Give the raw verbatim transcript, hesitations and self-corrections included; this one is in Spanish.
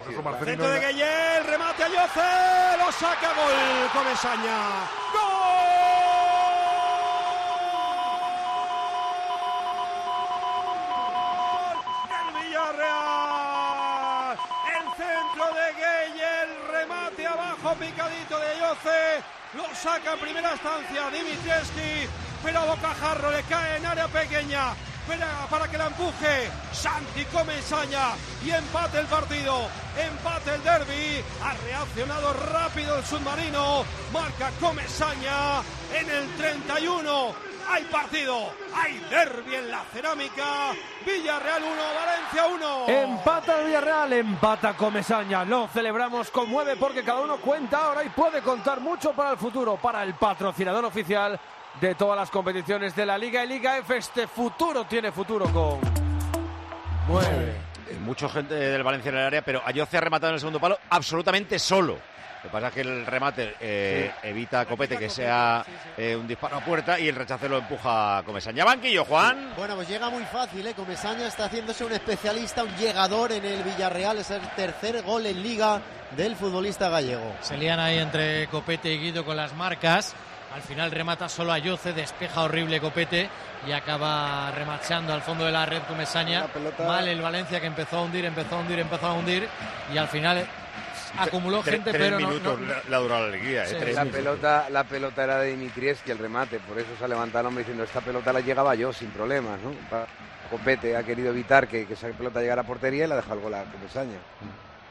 Centro de Gueye, remate a Yoce, lo saca, gol Comesaña. ¡Gol! ¡El Villarreal! El centro de Gueye, el remate abajo picadito de Yoce, lo saca en primera instancia Dimitrievski, pero a bocajarro le cae en área pequeña. Para, para que la empuje Santi Comesaña y empate el partido, empate el derbi. Ha reaccionado rápido el submarino, marca Comesaña en el treinta y uno. Hay partido, hay derbi en la Cerámica. Villarreal uno, Valencia uno. Empata el Villarreal, empata Comesaña. Lo celebramos con nueve porque cada uno cuenta ahora y puede contar mucho para el futuro, para el patrocinador oficial de todas las competiciones de la Liga y Liga F. Este futuro tiene futuro con nueve. Mucha gente del Valencia en el área, pero Ayoce ha rematado en el segundo palo absolutamente solo. Lo que pasa es que el remate eh, sí. evita a Copete que sea eh, un disparo a puerta y el rechace lo empuja a Comesaña. Banquillo, Juan. Bueno, pues llega muy fácil, ¿eh? Comesaña está haciéndose un especialista, un llegador en el Villarreal. Es el tercer gol en Liga del futbolista gallego. Se lían ahí entre Copete y Guido con las marcas. Al final remata solo a Yoce, despeja horrible Copete y acaba remachando al fondo de la red Comesaña. Pelota... Mal el Valencia que empezó a hundir, empezó a hundir, empezó a hundir y al final acumuló tres, gente, tres pero minutos no, no... la duró la alegría. Sí, ¿eh? la, pelota, la pelota era de Dimitrievski, el remate, por eso se ha levantado el hombre diciendo esta pelota la llegaba yo sin problemas, ¿no? Copete ha querido evitar que, que esa pelota llegara a portería y la ha dejado el gol a Comesaña.